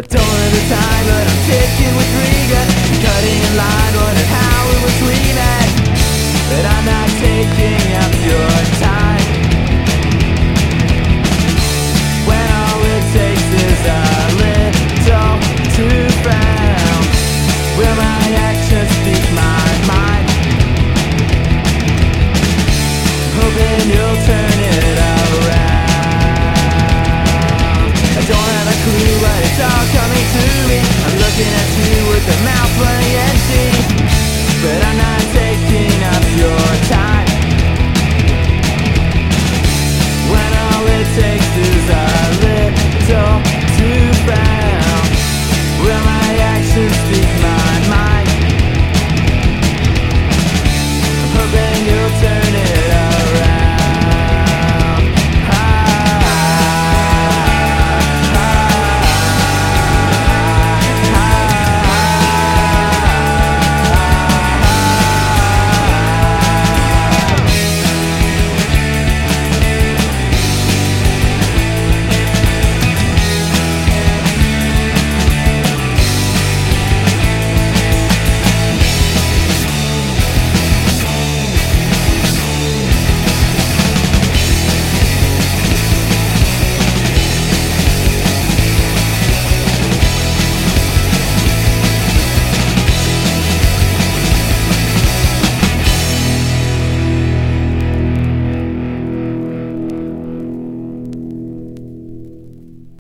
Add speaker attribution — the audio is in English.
Speaker 1: I don't have the time, but I'm ticking with regret. Cutting in line, wondering how it was we met. But I'm not taking up your time.